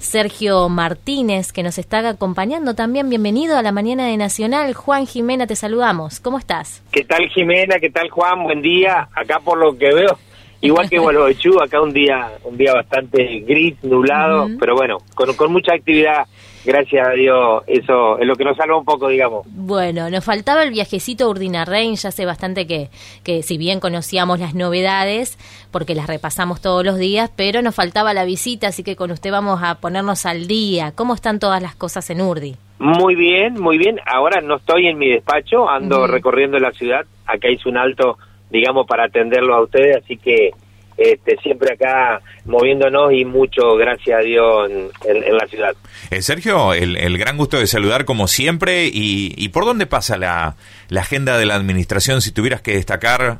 Sergio Martínez, que nos está acompañando también. Bienvenido a la Mañana de Nacional. Juan, Jimena, te saludamos. ¿Cómo estás? ¿Qué tal, Jimena? ¿Qué tal, Juan? Buen día. Acá por lo que veo, igual que Gualeguaychú, acá un día bastante gris, nublado, pero bueno, con mucha actividad. Gracias a Dios, eso es lo que nos salva un poco, digamos. Bueno, nos faltaba el viajecito a Urdinarrain, ya hace bastante que si bien conocíamos las novedades, porque las repasamos todos los días, pero nos faltaba la visita, así que con usted vamos a ponernos al día. ¿Cómo están todas las cosas en Urdi? Muy bien, muy bien. Ahora no estoy en mi despacho, ando recorriendo la ciudad. Acá hice un alto, digamos, para atenderlo a ustedes, así que siempre acá moviéndonos y mucho, gracias a Dios, en la ciudad. Sergio, el gran gusto de saludar como siempre. ¿Y por dónde pasa la agenda de la administración si tuvieras que destacar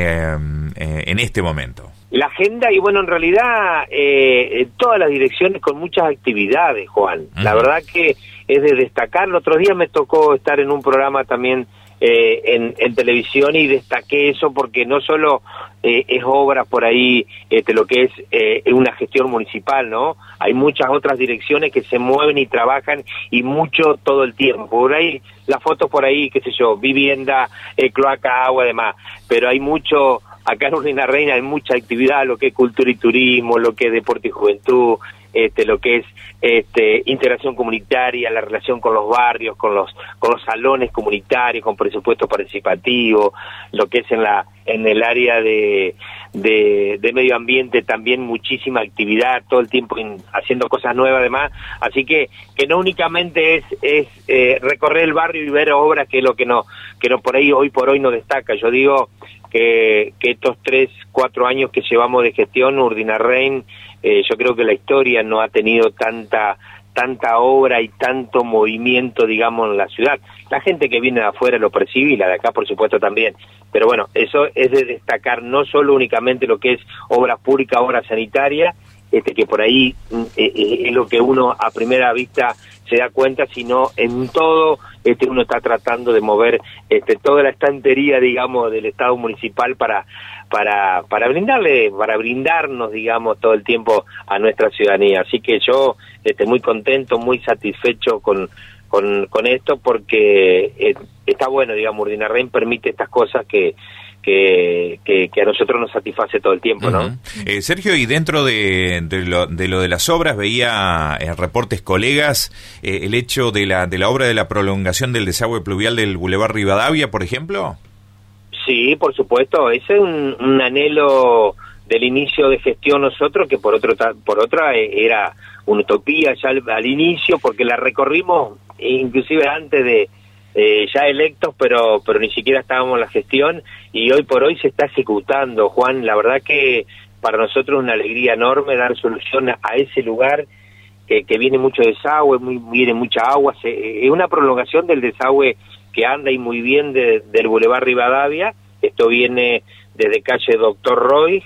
en este momento? La agenda, y bueno, en realidad todas las direcciones con muchas actividades, Juan. La verdad que es de destacar. El otro día me tocó estar en un programa también en televisión y destaqué eso porque no solo es obra por ahí lo que es una gestión municipal, ¿no? Hay muchas otras direcciones que se mueven y trabajan y mucho todo el tiempo. Por ahí, las fotos por ahí, qué sé yo, vivienda, cloaca, agua, demás, pero hay mucho. Acá en Urdinarrain hay mucha actividad, lo que es cultura y turismo, lo que es deporte y juventud, lo que es integración comunitaria, la relación con los barrios, con los salones comunitarios, con presupuesto participativo, lo que es en el área de medio ambiente también muchísima actividad, todo el tiempo haciendo cosas nuevas además, así que no únicamente es recorrer el barrio y ver obras, que es lo que no por ahí hoy por hoy no destaca. Yo digo que estos 3-4 años que llevamos de gestión, Urdinarrain, yo creo que la historia no ha tenido tanta obra y tanto movimiento, digamos, en la ciudad. La gente que viene de afuera lo percibe y la de acá, por supuesto, también. Pero bueno, eso es de destacar no solo únicamente lo que es obra pública, obra sanitaria, que por ahí es lo que uno a primera vista se da cuenta, sino en todo uno está tratando de mover toda la estantería, digamos, del Estado municipal para brindarnos, digamos, todo el tiempo a nuestra ciudadanía. Así que yo muy contento, muy satisfecho con esto, porque está bueno, digamos, Urdinarrain permite estas cosas que a nosotros nos satisface todo el tiempo, ¿no? Sergio, y dentro de lo de las obras, veía reportes colegas, el hecho de la obra de la prolongación del desagüe pluvial del Boulevard Rivadavia, por ejemplo. Sí, por supuesto, ese es un anhelo del inicio de gestión nosotros, que por otra era una utopía ya al inicio, porque la recorrimos inclusive antes de ya electos, pero ni siquiera estábamos en la gestión, y hoy por hoy se está ejecutando, Juan. La verdad que para nosotros es una alegría enorme dar solución a ese lugar que viene mucho desagüe, viene mucha agua. Es una prolongación del desagüe que anda y muy bien del Boulevard Rivadavia. Esto viene desde calle Doctor Roy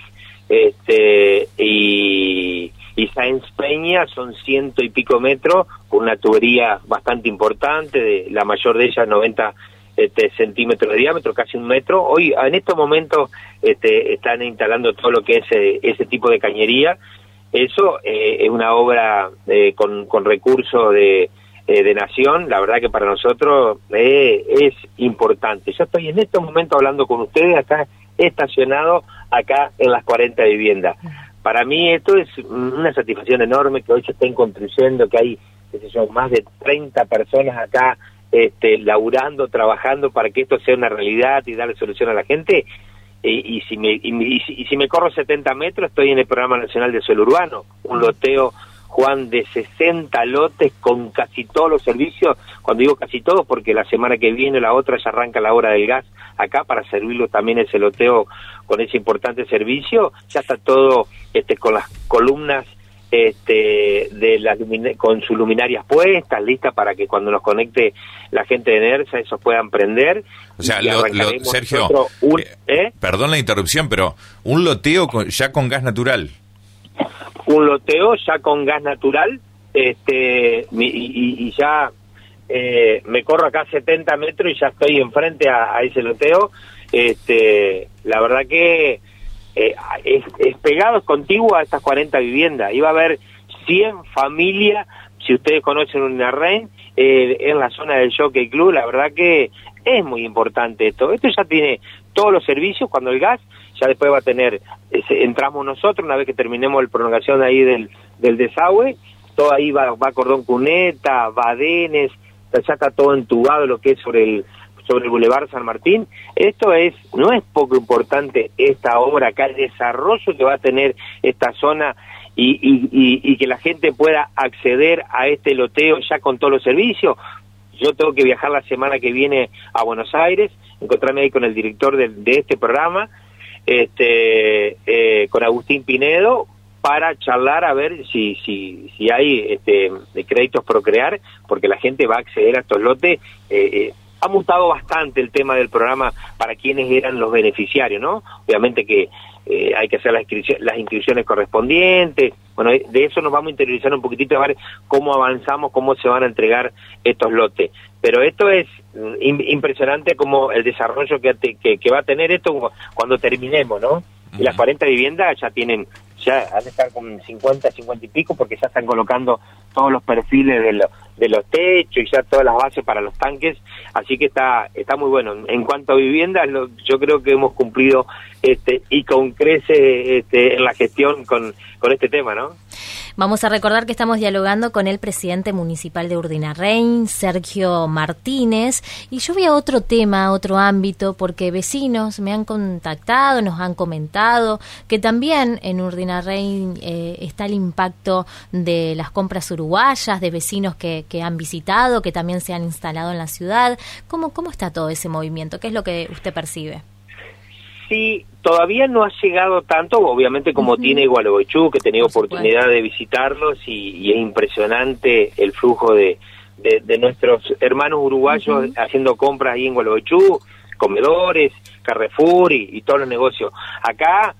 y Sáenz Peña, son 100 y pico metros, con una tubería bastante importante, la mayor de ellas 90 centímetros de diámetro, casi 1 metro. Hoy, en estos momentos, están instalando todo lo que es ese tipo de cañería. Eso es una obra con recursos de nación. La verdad que para nosotros es importante. Yo estoy en estos momentos hablando con ustedes acá, estacionado acá en las 40 viviendas. Para mí esto es una satisfacción enorme, que hoy se estén construyendo, que hay, qué sé yo, más de 30 personas acá laburando, trabajando para que esto sea una realidad y darle solución a la gente. Y si me corro 70 metros, estoy en el Programa Nacional de Suelo Urbano, un loteo, Juan, de 60 lotes con casi todos los servicios. Cuando digo casi todos, porque la semana que viene, la otra, ya arranca la hora del gas acá para servirlo también ese loteo con ese importante servicio. Ya está todo con las columnas con sus luminarias puestas, listas para que cuando nos conecte la gente de NERSA, esos puedan prender. O sea, Sergio, perdón la interrupción, pero un loteo ya con gas natural. Un loteo ya con gas natural, y ya me corro acá 70 metros y ya estoy enfrente a ese loteo. La verdad que es pegado, es contiguo a estas 40 viviendas. Iba a haber 100 familias. Si ustedes conocen Urdinarrain, en la zona del Jockey Club, la verdad que es muy importante esto. Esto ya tiene todos los servicios. Cuando el gas, ya después va a tener, entramos nosotros, una vez que terminemos la prolongación ahí del desagüe, todo ahí va cordón cuneta, badenes, ya está todo entubado lo que es sobre el Boulevard San Martín. Esto no es poco importante esta obra acá, el desarrollo que va a tener esta zona y que la gente pueda acceder a este loteo ya con todos los servicios. Yo tengo que viajar la semana que viene a Buenos Aires, encontrarme ahí con el director de este programa, con Agustín Pinedo, para charlar a ver si hay de créditos Procrear, porque la gente va a acceder a estos lotes. Ha mutado bastante el tema del programa para quienes eran los beneficiarios, ¿no? Obviamente que hay que hacer las inscripciones correspondientes. Bueno, de eso nos vamos a interiorizar un poquitito, a ver cómo avanzamos, cómo se van a entregar estos lotes. Pero esto es impresionante, como el desarrollo que va a tener esto cuando terminemos, ¿no? Y las 40 viviendas ya han de estar con 50 y pico, porque ya están colocando todos los perfiles de los techos y ya todas las bases para los tanques, así que está muy bueno. En cuanto a viviendas, yo creo que hemos cumplido y con crece en la gestión con este tema, ¿no? Vamos a recordar que estamos dialogando con el presidente municipal de Urdinarrain, Sergio Martínez, y yo voy a otro tema, otro ámbito, porque vecinos me han contactado, nos han comentado que también en Urdinarrain está el impacto de las compras uruguayas, de vecinos que han visitado, que también se han instalado en la ciudad. ¿Cómo está todo ese movimiento? ¿Qué es lo que usted percibe? Sí, todavía no ha llegado tanto, obviamente, como tiene Gualeguaychú, que he tenido oportunidad de visitarlos, y es impresionante el flujo de nuestros hermanos uruguayos haciendo compras ahí en Gualeguaychú, comedores, Carrefour y todos los negocios. Acá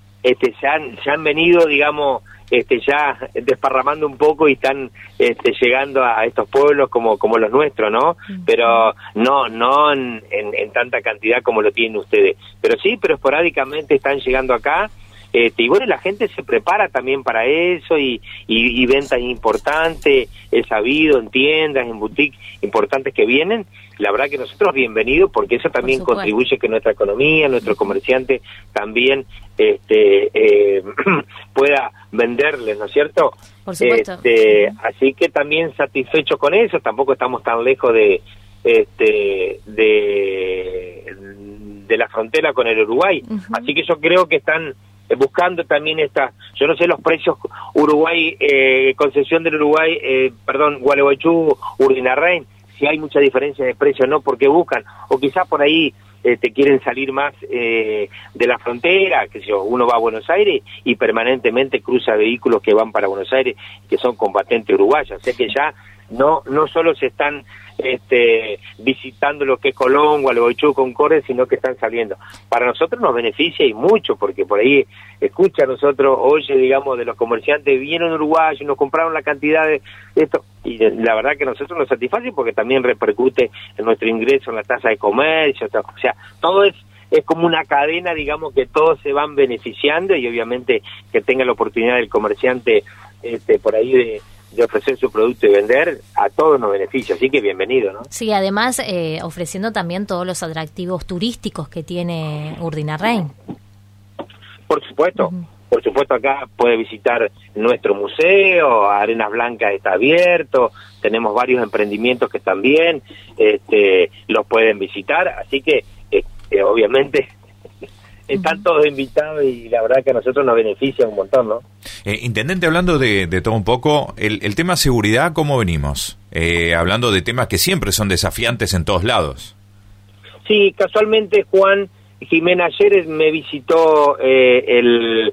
se han venido, digamos, ya desparramando un poco y están llegando a estos pueblos como los nuestros, ¿no? Pero no en tanta cantidad como lo tienen ustedes. Pero sí, pero esporádicamente están llegando acá. Y bueno, la gente se prepara también para eso, y ventas importantes, es sabido, en tiendas, en boutiques importantes que vienen. La verdad que nosotros bienvenidos, porque eso también contribuye que nuestra economía, nuestro comerciante también pueda venderles, ¿no es cierto? Por supuesto. Así que también satisfechos con eso. Tampoco estamos tan lejos de la frontera con el Uruguay. Así que yo creo que están buscando también yo no sé los precios Uruguay, concesión del Uruguay, Gualeguaychú, Urdinarrain, si hay mucha diferencia de precios, no, porque buscan, o quizás por ahí quieren salir más de la frontera, que si uno va a Buenos Aires y permanentemente cruza vehículos que van para Buenos Aires, que son combatientes uruguayos, o sea que ya no solo se están visitando lo que es Colón, Gualeguaychú, Concordia, sino que están saliendo. Para nosotros nos beneficia y mucho, porque por ahí escucha a nosotros, oye, digamos, de los comerciantes, vinieron uruguayos, nos compraron la cantidad de esto, y la verdad que a nosotros nos satisface, porque también repercute en nuestro ingreso, en la tasa de comercio, o sea, todo es como una cadena, digamos, que todos se van beneficiando, y obviamente que tenga la oportunidad el comerciante por ahí de ofrecer su producto y vender, a todos nos beneficia, así que bienvenido, ¿no? Sí, además ofreciendo también todos los atractivos turísticos que tiene Urdinarrain. Por supuesto, por supuesto, acá puede visitar nuestro museo, Arenas Blancas está abierto, tenemos varios emprendimientos que también los pueden visitar, así que obviamente están todos invitados, y la verdad que a nosotros nos beneficia un montón, ¿no? Intendente, hablando de todo un poco, el tema seguridad, ¿cómo venimos? Hablando de temas que siempre son desafiantes en todos lados. Sí, casualmente Juan Jimena ayer me visitó el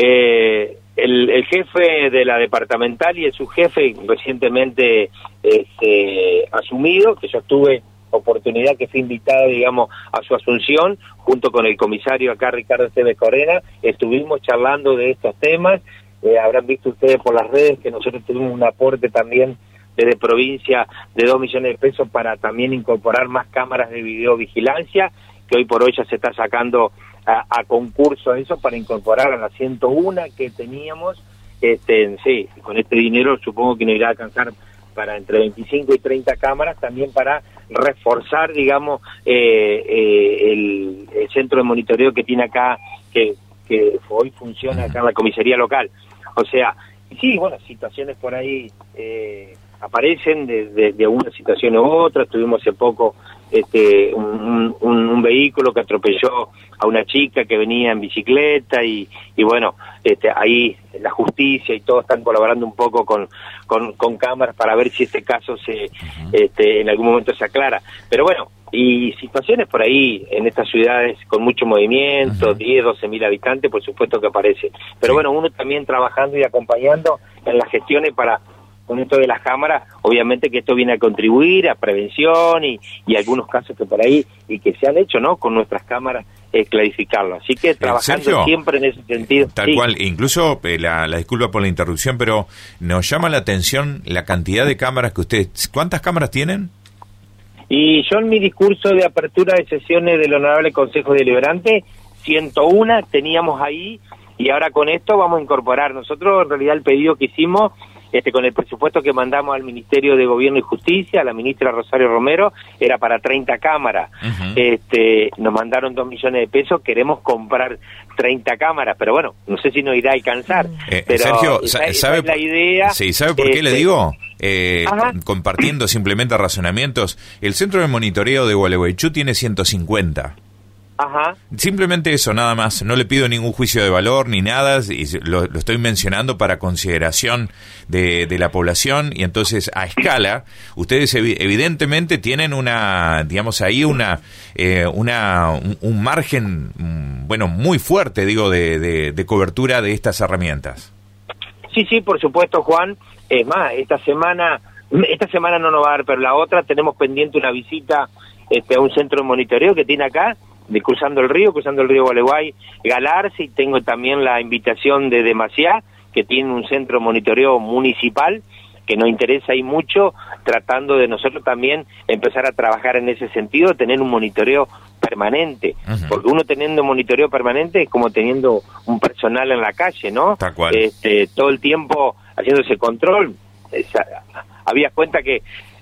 jefe de la departamental y el subjefe recientemente asumido, que yo tuve oportunidad, que fui invitado, digamos, a su asunción, junto con el comisario acá, Ricardo Esteves Corena. Estuvimos charlando de estos temas. Habrán visto ustedes por las redes que nosotros tuvimos un aporte también desde provincia de 2 millones de pesos para también incorporar más cámaras de videovigilancia, que hoy por hoy ya se está sacando a concurso eso, para incorporar a las 101 que teníamos, sí, con este dinero supongo que nos irá a alcanzar para entre 25 y 30 cámaras, también para reforzar, digamos, el centro de monitoreo que tiene acá, que hoy funciona acá en la comisaría local. O sea, sí, bueno, situaciones por ahí aparecen de una situación u otra. Tuvimos hace poco un vehículo que atropelló a una chica que venía en bicicleta y bueno, ahí la justicia y todos están colaborando un poco con cámaras para ver si este caso en algún momento se aclara. Pero bueno, y situaciones por ahí en estas ciudades con mucho movimiento, 10, 12 mil habitantes, por supuesto que aparecen. Pero bueno, uno también trabajando y acompañando en las gestiones con esto de las cámaras, obviamente que esto viene a contribuir a prevención y algunos casos que por ahí y que se han hecho, ¿no? Con nuestras cámaras, clarificarlo. Así que trabajando Sergio, siempre en ese sentido. Tal cual, incluso la disculpa por la interrupción, pero nos llama la atención la cantidad de cámaras que ustedes... ¿Cuántas cámaras tienen? Y yo en mi discurso de apertura de sesiones del Honorable Consejo Deliberante, 101 teníamos ahí, y ahora con esto vamos a incorporar. Nosotros en realidad el pedido que hicimos con el presupuesto que mandamos al Ministerio de Gobierno y Justicia, a la ministra Rosario Romero, era para 30 cámaras. Nos mandaron 2 millones de pesos, queremos comprar 30 cámaras, pero bueno, no sé si nos irá a alcanzar. Pero Sergio, ¿sabe la idea? Sí, ¿sabe por qué le digo? Compartiendo simplemente razonamientos, el Centro de Monitoreo de Gualeguaychú tiene 150. Ajá. Simplemente eso, nada más. No le pido ningún juicio de valor ni nada, y lo estoy mencionando para consideración de la población. Y entonces, a escala, ustedes evidentemente tienen digamos ahí un margen, bueno, muy fuerte, digo, de cobertura de estas herramientas. Sí, por supuesto, Juan. Es más, esta semana no nos va a dar, pero la otra tenemos pendiente una visita a un centro de monitoreo que tiene acá, cruzando el río Gualeguay, Galarza, y tengo también la invitación de Demasiá, que tiene un centro de monitoreo municipal, que nos interesa ahí mucho, tratando de nosotros también empezar a trabajar en ese sentido, tener un monitoreo permanente, porque uno teniendo monitoreo permanente es como teniendo un personal en la calle, ¿no? Tal cual. Todo el tiempo haciéndose control. Había cuenta que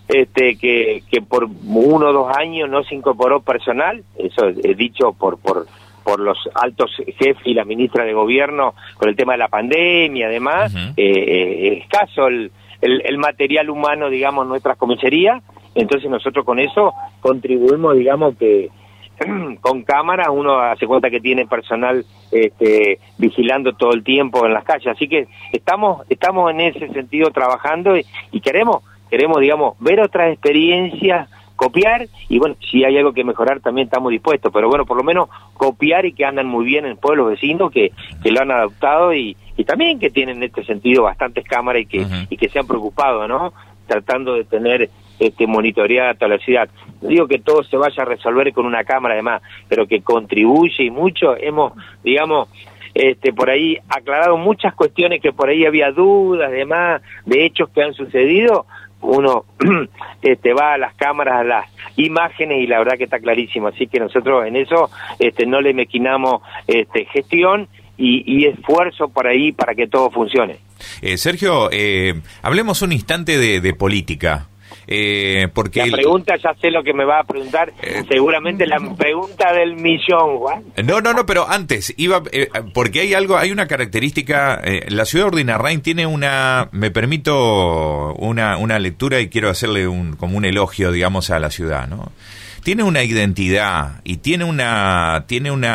por 1 o 2 años no se incorporó personal, eso es dicho por los altos jefes y la ministra de Gobierno con el tema de la pandemia, además, escaso el material humano, digamos, en nuestras comisarías. Entonces nosotros con eso contribuimos, digamos, que con cámaras uno hace cuenta que tiene personal vigilando todo el tiempo en las calles, así que estamos en ese sentido trabajando y queremos, digamos, ver otras experiencias, copiar, y bueno, si hay algo que mejorar también estamos dispuestos, pero bueno, por lo menos copiar y que andan muy bien en pueblos vecinos que lo han adoptado y también que tienen en este sentido bastantes cámaras y que se han preocupado, ¿no? Tratando de tener monitoreada toda la ciudad. No digo que todo se vaya a resolver con una cámara además, pero que contribuye y mucho. Hemos, digamos, por ahí aclarado muchas cuestiones que por ahí había dudas, demás, de hechos que han sucedido. Uno va a las cámaras, a las imágenes y la verdad que está clarísimo, así que nosotros en eso no le mequinamos gestión y esfuerzo por ahí para que todo funcione. Sergio, hablemos un instante de política. Porque la pregunta, ya sé lo que me va a preguntar, seguramente la pregunta del millón, Juan. No, pero antes porque hay una característica, la ciudad de Urdinarrain tiene me permito una lectura y quiero hacerle como un elogio, digamos, a la ciudad, ¿no? Tiene una identidad y tiene una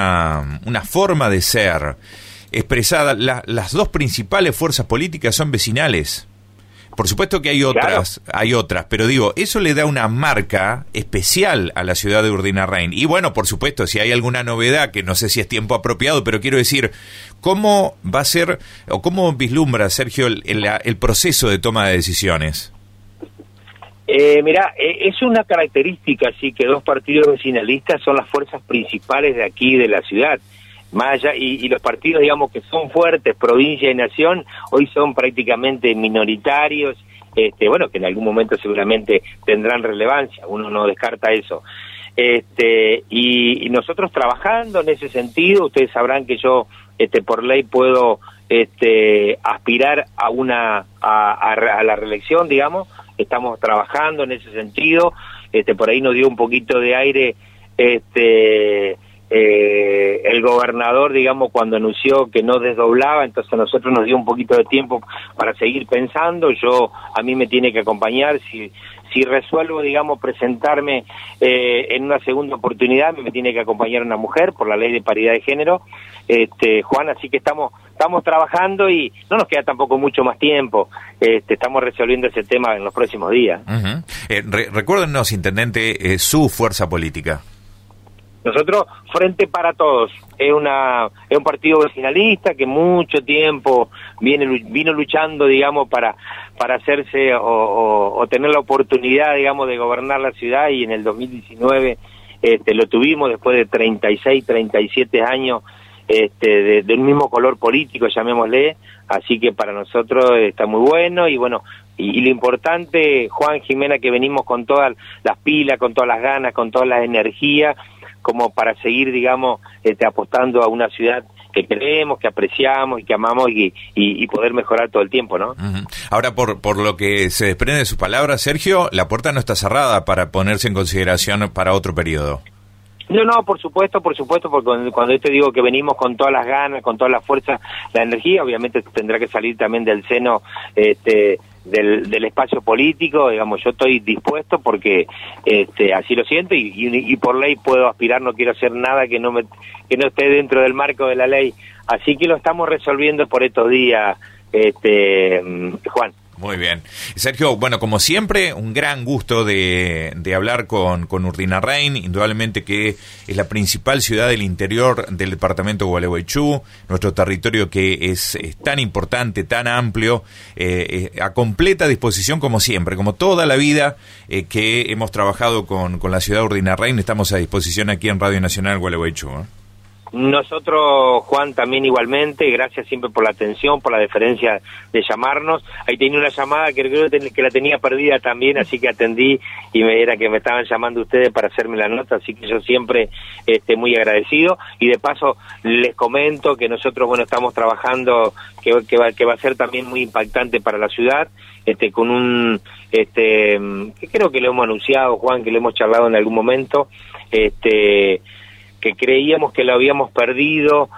forma de ser expresada. Las 2 principales fuerzas políticas son vecinales. Por supuesto que hay otras, pero digo, eso le da una marca especial a la ciudad de Urdinarrain. Y bueno, por supuesto, si hay alguna novedad, que no sé si es tiempo apropiado, pero quiero decir, ¿cómo va a ser, o cómo vislumbra, Sergio, el proceso de toma de decisiones? Mirá, es una característica, sí, que 2 partidos vecinalistas son las fuerzas principales de aquí, de la ciudad. Más allá, y los partidos, digamos, que son fuertes, provincia y nación, hoy son prácticamente minoritarios, bueno, que en algún momento seguramente tendrán relevancia, uno no descarta eso. Y nosotros trabajando en ese sentido, ustedes sabrán que yo por ley puedo aspirar a la reelección, digamos. Estamos trabajando en ese sentido. Por ahí nos dio un poquito de aire el gobernador, digamos, cuando anunció que no desdoblaba, entonces a nosotros nos dio un poquito de tiempo para seguir pensando. A mí me tiene que acompañar, si resuelvo, digamos, presentarme en una segunda oportunidad, me tiene que acompañar una mujer por la ley de paridad de género, Juan, así que estamos trabajando y no nos queda tampoco mucho más tiempo. Estamos resolviendo ese tema en los próximos días. Uh-huh. Recuérdenos, intendente, su fuerza política. Nosotros, Frente para Todos, es un partido vecinalista que mucho tiempo vino luchando, digamos, para hacerse o tener la oportunidad, digamos, de gobernar la ciudad, y en el 2019 lo tuvimos después de 36, 37 años de un mismo color político, llamémosle, así que para nosotros está muy bueno. Y bueno, y lo importante, Juan, Jimena, que venimos con todas las pilas, con todas las ganas, con todas las energías, como para seguir, digamos, apostando a una ciudad que queremos, que apreciamos y que amamos y poder mejorar todo el tiempo, ¿no? Uh-huh. Ahora, por lo que se desprende de sus palabras, Sergio, la puerta no está cerrada para ponerse en consideración para otro periodo. No, por supuesto, porque cuando yo te digo que venimos con todas las ganas, con toda la fuerza, la energía, obviamente tendrá que salir también del seno del espacio político, digamos. Yo estoy dispuesto porque así lo siento y por ley puedo aspirar, no quiero hacer nada que no esté dentro del marco de la ley, así que lo estamos resolviendo por estos días, Juan. Muy bien. Sergio, bueno, como siempre, un gran gusto de hablar con Urdinarrain, indudablemente que es la principal ciudad del interior del departamento de Gualeguaychú, nuestro territorio que es tan importante, tan amplio, a completa disposición como siempre, como toda la vida que hemos trabajado con la ciudad de Urdinarrain, estamos a disposición aquí en Radio Nacional Gualeguaychú, ¿eh? Nosotros, Juan, también igualmente, gracias siempre por la atención, por la deferencia de llamarnos. Ahí tenía una llamada que creo que la tenía perdida también, así que atendí y era que me estaban llamando ustedes para hacerme la nota, así que yo siempre muy agradecido. Y de paso les comento que nosotros, bueno, estamos trabajando, que va a ser también muy impactante para la ciudad, con un, que creo que lo hemos anunciado, Juan, que lo hemos charlado en algún momento, que creíamos que lo habíamos perdido,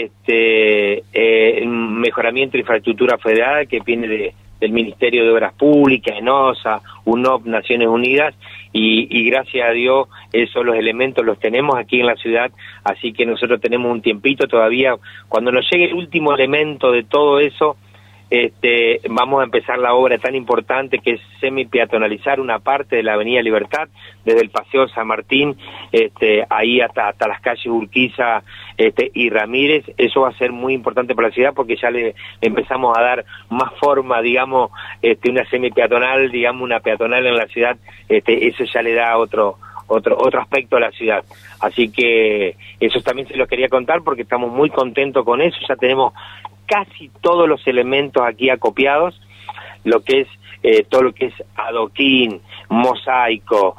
el mejoramiento de infraestructura federal que viene del Ministerio de Obras Públicas, ENOSA, UNOP, Naciones Unidas, y gracias a Dios esos los elementos los tenemos aquí en la ciudad, así que nosotros tenemos un tiempito todavía. Cuando nos llegue el último elemento de todo eso, vamos a empezar la obra tan importante que es semi-peatonalizar una parte de la Avenida Libertad, desde el Paseo San Martín, ahí hasta las calles Urquiza y Ramírez. Eso va a ser muy importante para la ciudad porque ya le empezamos a dar más forma, digamos, una semi-peatonal, digamos, una peatonal en la ciudad, eso ya le da otro aspecto a la ciudad. Así que eso también se los quería contar porque estamos muy contentos con eso. Ya tenemos casi todos los elementos aquí acopiados, lo que es todo lo que es adoquín, mosaico,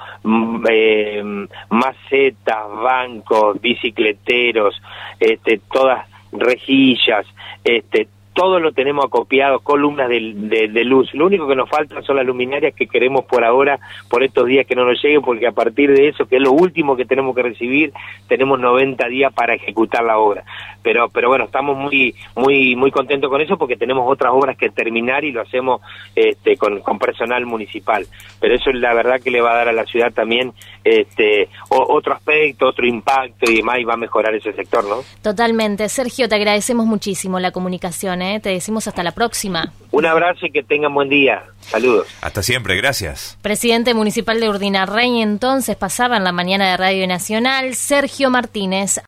macetas, bancos, bicicleteros, todas rejillas, todo lo tenemos acopiado, columnas de luz. Lo único que nos falta son las luminarias que queremos por ahora, por estos días que no nos lleguen, porque a partir de eso, que es lo último que tenemos que recibir, tenemos 90 días para ejecutar la obra. Pero bueno, estamos muy contentos con eso porque tenemos otras obras que terminar y lo hacemos con personal municipal. Pero eso es la verdad que le va a dar a la ciudad también otro aspecto, otro impacto y demás, y va a mejorar ese sector, ¿no? Totalmente. Sergio, te agradecemos muchísimo la comunicación, ¿eh? Te decimos hasta la próxima. Un abrazo y que tengan buen día. Saludos. Hasta siempre, gracias. Presidente municipal de Urdinarrain, entonces, pasaba en la mañana de Radio Nacional, Sergio Martínez.